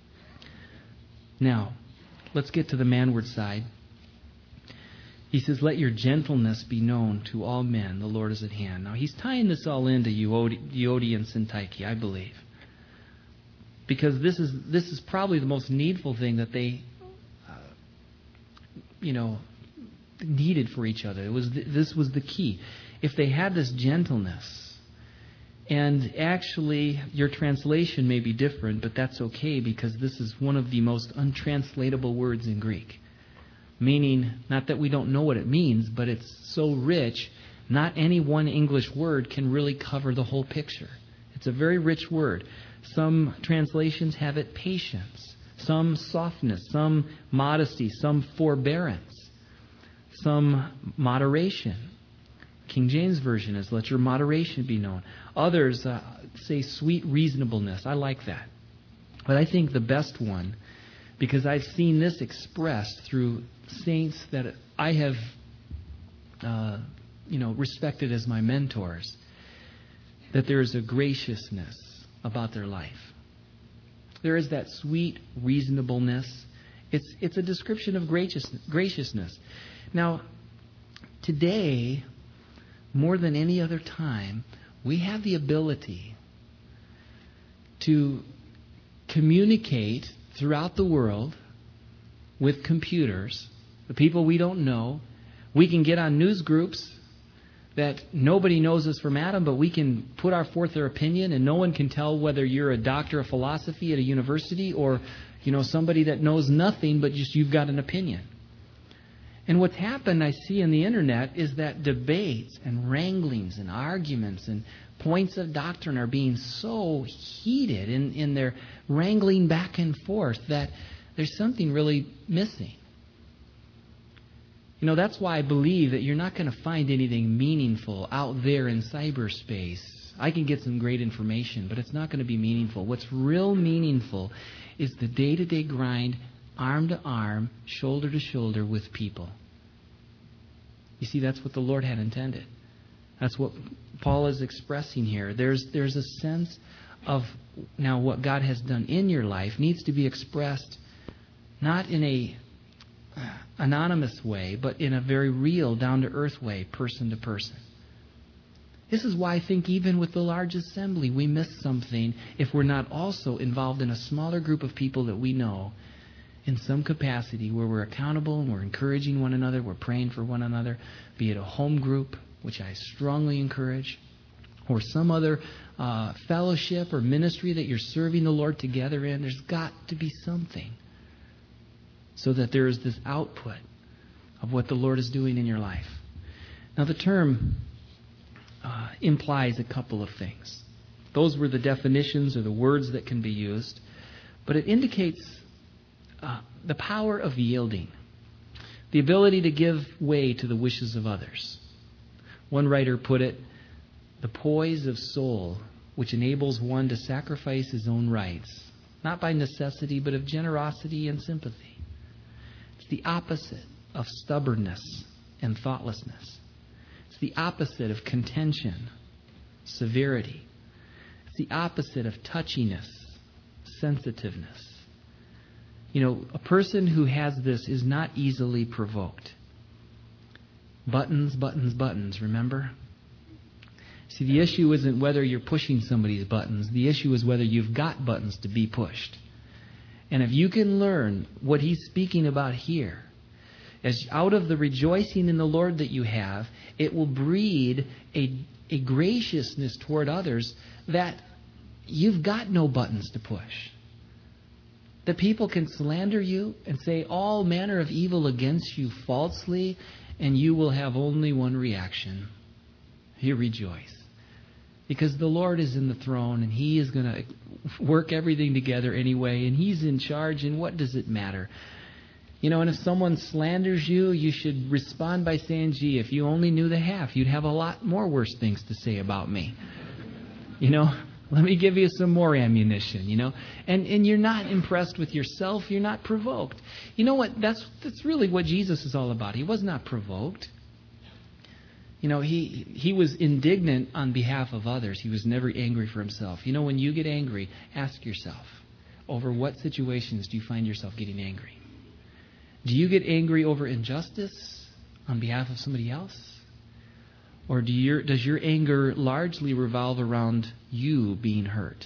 Now, let's get to the manward side. He says, let your gentleness be known to all men. The Lord is at hand. Now, he's tying this all into Euodia and Syntyche, I believe. Because this is this is probably the most needful thing that they, uh, you know, needed for each other. It was th- this was the key. If they had this gentleness, and actually your translation may be different, but that's okay because this is one of the most untranslatable words in Greek. Meaning, not that we don't know what it means, but it's so rich, not any one English word can really cover the whole picture. It's a very rich word. Some translations have it patience, some softness, some modesty, some forbearance, some moderation. King James Version is, let your moderation be known. Others uh, say sweet reasonableness. I like that. But I think the best one, because I've seen this expressed through saints that I have, uh, you know, respected as my mentors. that there is a graciousness about their life. There is that sweet reasonableness. It's, it's a description of graciousness. Now, today, more than any other time, we have the ability to communicate throughout the world with computers, the people we don't know. We can get on news groups that nobody knows us from Adam, but we can put our forth their opinion, and no one can tell whether you're a doctor of philosophy at a university or, you know, somebody that knows nothing, but just you've got an opinion. And what's happened, I see in the internet, is that debates and wranglings and arguments and points of doctrine are being so heated in, in their wrangling back and forth that there's something really missing. You know, that's why I believe that you're not going to find anything meaningful out there in cyberspace. I can get some great information, but it's not going to be meaningful. What's real meaningful is the day-to-day grind, arm to arm, shoulder to shoulder with people. You see, that's what the Lord had intended. That's what Paul is expressing here. There's there's a sense of now what God has done in your life needs to be expressed not in a anonymous way, but in a very real, down-to-earth way, person to person. This is why I think even with the large assembly, we miss something if we're not also involved in a smaller group of people that we know in some capacity where we're accountable and we're encouraging one another, we're praying for one another, be it a home group, which I strongly encourage, or some other uh, fellowship or ministry that you're serving the Lord together in. There's got to be something so that there is this output of what the Lord is doing in your life. Now, the term uh, implies a couple of things. Those were the definitions or the words that can be used, but it indicates uh, the power of yielding, the ability to give way to the wishes of others. One writer put it, the poise of soul which enables one to sacrifice his own rights, not by necessity, but of generosity and sympathy. It's the opposite of stubbornness and thoughtlessness. It's the opposite of contention, severity. It's the opposite of touchiness, sensitiveness. You know, a person who has this is not easily provoked. Buttons, buttons, buttons, remember? See, the issue isn't whether you're pushing somebody's buttons. The issue is whether you've got buttons to be pushed. And if you can learn what he's speaking about here, as out of the rejoicing in the Lord that you have, it will breed a, a graciousness toward others that you've got no buttons to push. That people can slander you and say all manner of evil against you falsely, and you will have only one reaction. You rejoice. Because the Lord is in the throne, and He is going to work everything together anyway, and He's in charge, and what does it matter? You know, and if someone slanders you, you should respond by saying, gee, if you only knew the half, you'd have a lot more worse things to say about me. You know, let me give you some more ammunition, you know. And and you're not impressed with yourself, you're not provoked. You know what, that's that's really what Jesus is all about. He was not provoked. You know, he he was indignant on behalf of others. He was never angry for himself. You know, when you get angry, ask yourself, over what situations do you find yourself getting angry? Do you get angry over injustice on behalf of somebody else? Or do your, does your anger largely revolve around you being hurt?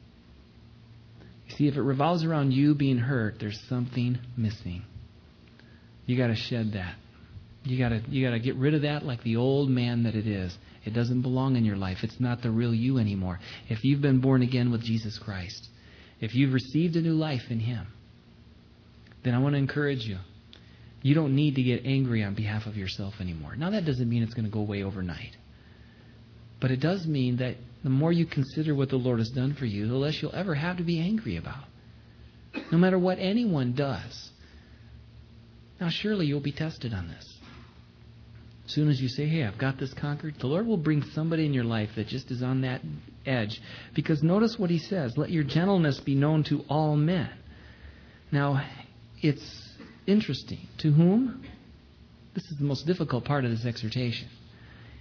You see, if it revolves around you being hurt, there's something missing. You got to shed that. You got to you got to get rid of that like the old man that it is. It doesn't belong in your life. It's not the real you anymore. If you've been born again with Jesus Christ, if you've received a new life in Him, then I want to encourage you. You don't need to get angry on behalf of yourself anymore. Now, that doesn't mean it's going to go away overnight. But it does mean that the more you consider what the Lord has done for you, the less you'll ever have to be angry about. No matter what anyone does. Now, surely you'll be tested on this. As soon as you say, hey, I've got this conquered, the Lord will bring somebody in your life that just is on that edge. Because notice what He says, let your gentleness be known to all men. Now, it's interesting. To whom? This is the most difficult part of this exhortation.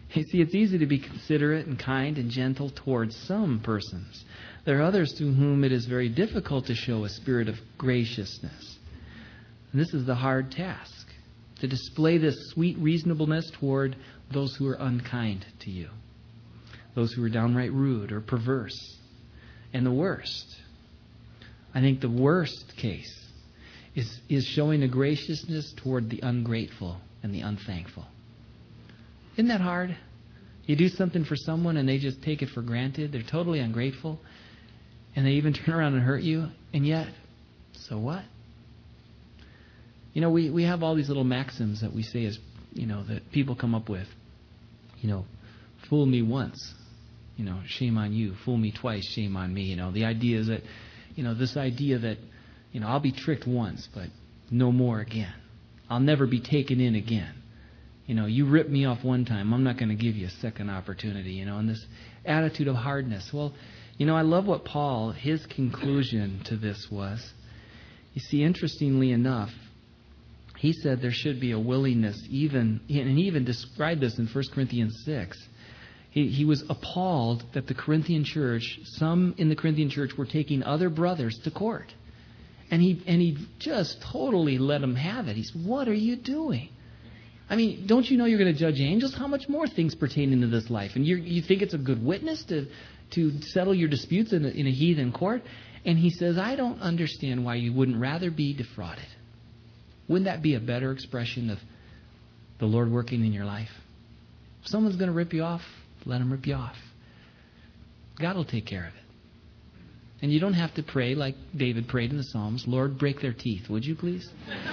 You see, it's easy to be considerate and kind and gentle towards some persons. There are others to whom it is very difficult to show a spirit of graciousness. And this is the hard task, to display this sweet reasonableness toward those who are unkind to you, those who are downright rude or perverse. And the worst, I think the worst case is, is showing a graciousness toward the ungrateful and the unthankful. Isn't that hard? You do something for someone and they just take it for granted. They're totally ungrateful. And they even turn around and hurt you. And yet, so what? You know, we, we have all these little maxims that we say as, you know, that people come up with. You know, fool me once, you know, shame on you. Fool me twice, shame on me. You know, the idea is that, you know, this idea that, you know, I'll be tricked once, but no more again. I'll never be taken in again. You know, you ripped me off one time, I'm not going to give you a second opportunity, you know, and this attitude of hardness. Well, you know, I love what Paul, his conclusion to this was. You see, interestingly enough, he said there should be a willingness even, and he even described this in First Corinthians six. He, he was appalled that the Corinthian church, some in the Corinthian church were taking other brothers to court. And he, and he just totally let them have it. He said, what are you doing? I mean, don't you know you're going to judge angels? How much more things pertaining to this life? And you you think it's a good witness to, to settle your disputes in a, in a heathen court? And he says, I don't understand why you wouldn't rather be defrauded. Wouldn't that be a better expression of the Lord working in your life? If someone's going to rip you off, let them rip you off. God will take care of it. And you don't have to pray like David prayed in the Psalms, Lord, break their teeth, would you please?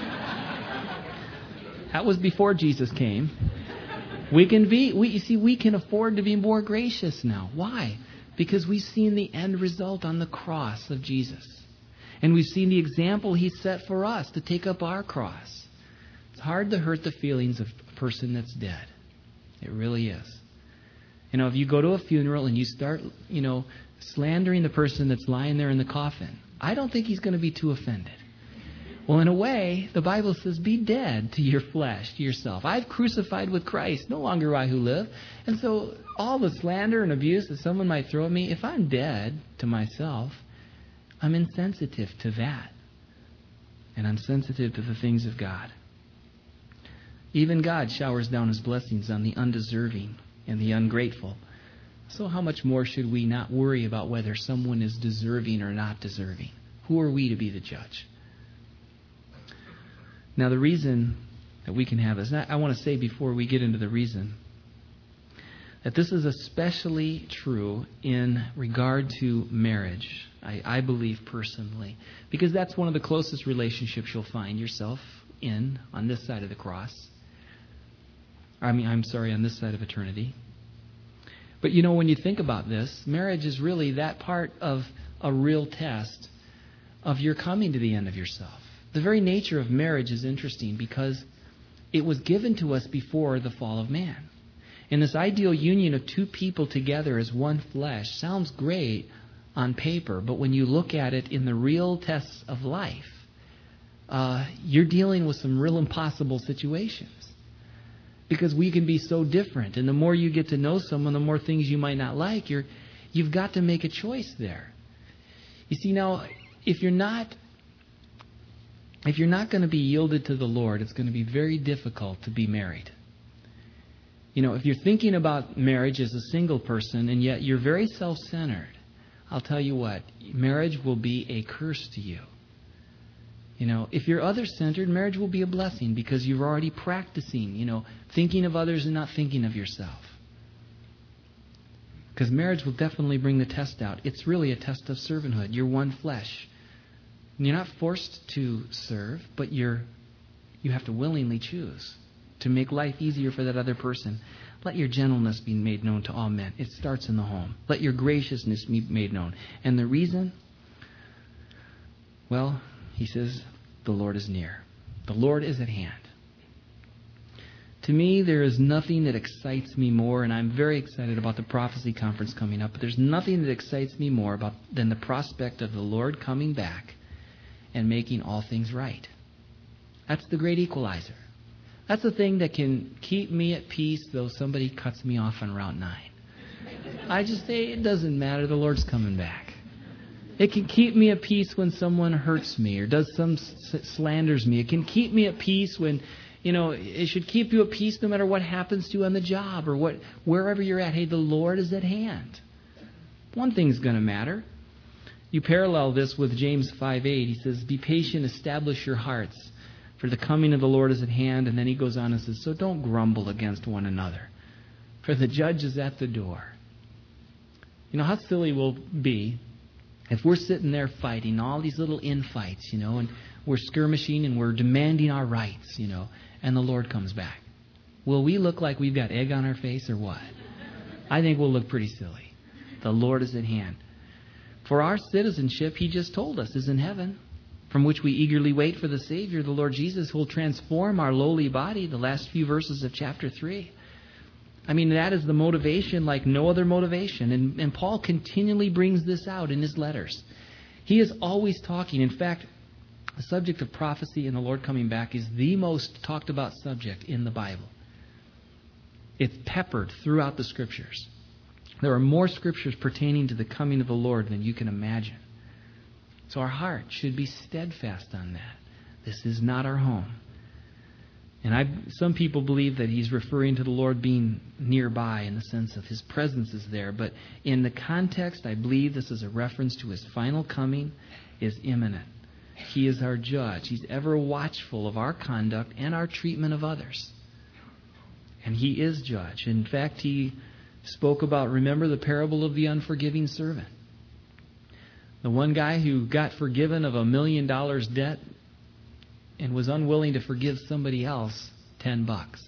That was before Jesus came. We can be, we, you see, we can afford to be more gracious now. Why? Because we've seen the end result on the cross of Jesus. And we've seen the example He set for us to take up our cross. It's hard to hurt the feelings of a person that's dead. It really is. You know, if you go to a funeral and you start, you know, slandering the person that's lying there in the coffin, I don't think he's going to be too offended. Well, in a way, the Bible says, be dead to your flesh, to yourself. I've crucified with Christ, no longer I who live. And so all the slander and abuse that someone might throw at me, if I'm dead to myself, I'm insensitive to that. And I'm sensitive to the things of God. Even God showers down His blessings on the undeserving and the ungrateful. So how much more should we not worry about whether someone is deserving or not deserving? Who are we to be the judge? Now, the reason that we can have this, I want to say before we get into the reason, that this is especially true in regard to marriage, I, I believe personally, because that's one of the closest relationships you'll find yourself in on this side of the cross. I mean, I'm sorry, on this side of eternity. But you know, when you think about this, marriage is really that part of a real test of your coming to the end of yourself. The very nature of marriage is interesting because it was given to us before the fall of man. And this ideal union of two people together as one flesh sounds great on paper, but when you look at it in the real tests of life, uh, you're dealing with some real impossible situations. Because we can be so different, and the more you get to know someone, the more things you might not like. You're, you've got to make a choice there. You see, now, if you're not If you're not going to be yielded to the Lord, it's going to be very difficult to be married. You know, if you're thinking about marriage as a single person and yet you're very self-centered, I'll tell you what, marriage will be a curse to you. You know, if you're other-centered, marriage will be a blessing because you're already practicing, you know, thinking of others and not thinking of yourself. Because marriage will definitely bring the test out. It's really a test of servanthood. You're one flesh. You're not forced to serve, but you're you have to willingly choose to make life easier for that other person. Let your gentleness be made known to all men. It starts in the home. Let your graciousness be made known. And the reason? Well, he says, the Lord is near. The Lord is at hand. To me, there is nothing that excites me more, and I'm very excited about the prophecy conference coming up, but there's nothing that excites me more about than the prospect of the Lord coming back and making all things right. That's the great equalizer. That's the thing that can keep me at peace, though somebody cuts me off on Route nine. I just say, it doesn't matter, the Lord's coming back. It can keep me at peace when someone hurts me or does some slanders me. It can keep me at peace when, you know, it should keep you at peace no matter what happens to you on the job or what wherever you're at. Hey, the Lord is at hand. One thing's going to matter. You parallel this with James five eight. He says, be patient, establish your hearts, for the coming of the Lord is at hand. And then he goes on and says, so don't grumble against one another, for the judge is at the door. You know how silly we'll be if we're sitting there fighting all these little infights, you know, and we're skirmishing and we're demanding our rights, you know, and the Lord comes back. Will we look like we've got egg on our face or what? I think we'll look pretty silly. The Lord is at hand. For our citizenship, he just told us, is in heaven, from which we eagerly wait for the Savior, the Lord Jesus, who will transform our lowly body, the last few verses of chapter three. I mean, that is the motivation like no other motivation. And, and Paul continually brings this out in his letters. He is always talking. In fact, the subject of prophecy and the Lord coming back is the most talked about subject in the Bible. It's peppered throughout the Scriptures. There are more Scriptures pertaining to the coming of the Lord than you can imagine. So our heart should be steadfast on that. This is not our home. And I, some people believe that he's referring to the Lord being nearby in the sense of his presence is there. But in the context, I believe this is a reference to his final coming is imminent. He is our judge. He's ever watchful of our conduct and our treatment of others. And he is judge. In fact, he spoke about, remember the parable of the unforgiving servant. The one guy who got forgiven of a million dollars debt and was unwilling to forgive somebody else ten bucks.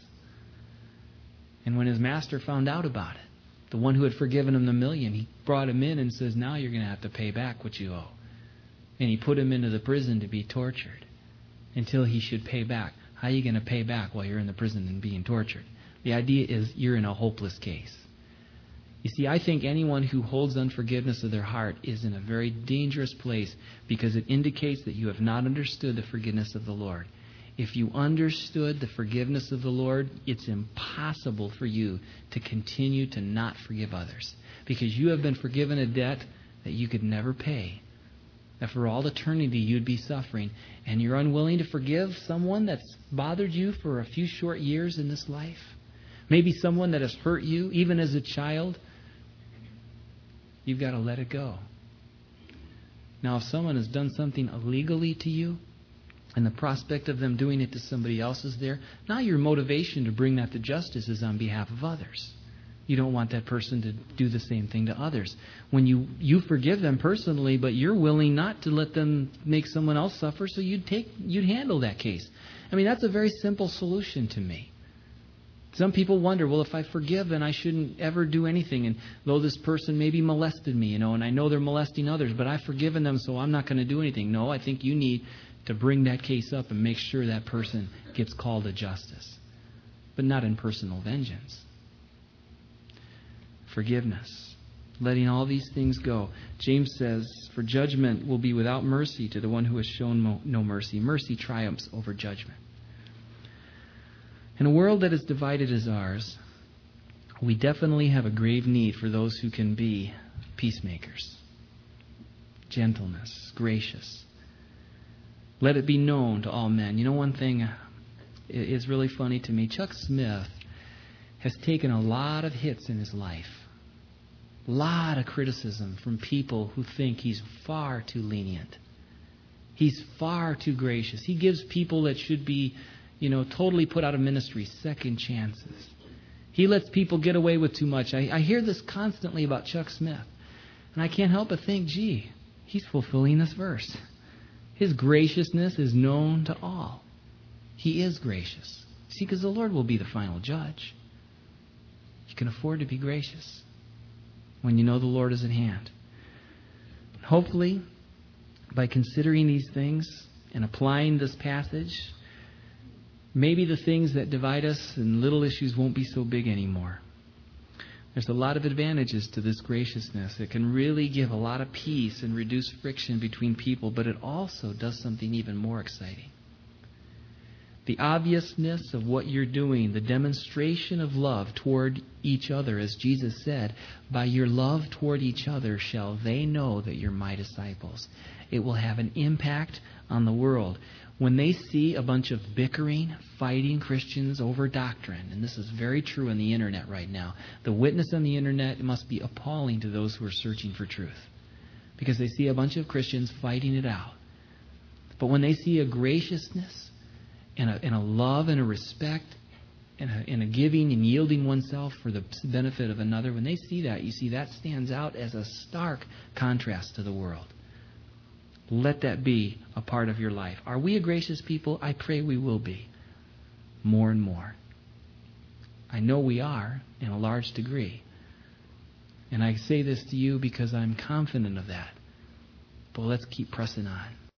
And when his master found out about it, the one who had forgiven him the million, he brought him in and says, now you're going to have to pay back what you owe. And he put him into the prison to be tortured until he should pay back. How are you going to pay back while you're in the prison and being tortured? The idea is you're in a hopeless case. You see, I think anyone who holds unforgiveness of their heart is in a very dangerous place because it indicates that you have not understood the forgiveness of the Lord. If you understood the forgiveness of the Lord, it's impossible for you to continue to not forgive others because you have been forgiven a debt that you could never pay. That for all eternity you'd be suffering, and you're unwilling to forgive someone that's bothered you for a few short years in this life. Maybe someone that has hurt you, even as a child. You've got to let it go. Now, if someone has done something illegally to you, and the prospect of them doing it to somebody else is there, now your motivation to bring that to justice is on behalf of others. You don't want that person to do the same thing to others. When you, you forgive them personally, but you're willing not to let them make someone else suffer, so you'd take you'd handle that case. I mean, that's a very simple solution to me. Some people wonder, well, if I forgive, then I shouldn't ever do anything. And though this person maybe molested me, you know, and I know they're molesting others, but I've forgiven them, so I'm not going to do anything. No, I think you need to bring that case up and make sure that person gets called to justice, but not in personal vengeance. Forgiveness, letting all these things go. James says, for judgment will be without mercy to the one who has shown no mercy. Mercy triumphs over judgment. In a world that is divided as ours, we definitely have a grave need for those who can be peacemakers. Gentleness, gracious. Let it be known to all men. You know, one thing is really funny to me. Chuck Smith has taken a lot of hits in his life. A lot of criticism from people who think he's far too lenient. He's far too gracious. He gives people that should be, you know, totally put out of ministry second chances. He lets people get away with too much. I, I hear this constantly about Chuck Smith. And I can't help but think, gee, he's fulfilling this verse. His graciousness is known to all. He is gracious. See, because the Lord will be the final judge. You can afford to be gracious when you know the Lord is at hand. Hopefully, by considering these things and applying this passage, maybe the things that divide us and little issues won't be so big anymore. There's a lot of advantages to this graciousness. It can really give a lot of peace and reduce friction between people, but it also does something even more exciting. The obviousness of what you're doing, the demonstration of love toward each other, as Jesus said, by your love toward each other shall they know that you're my disciples. It will have an impact on the world. When they see a bunch of bickering, fighting Christians over doctrine, and this is very true on the internet right now, the witness on the internet must be appalling to those who are searching for truth, because they see a bunch of Christians fighting it out. But when they see a graciousness and a, and a love and a respect and a, and a giving and yielding oneself for the benefit of another, when they see that, you see that stands out as a stark contrast to the world. Let that be a part of your life. Are we a gracious people? I pray we will be. More and more. I know we are in a large degree. And I say this to you because I'm confident of that. But let's keep pressing on.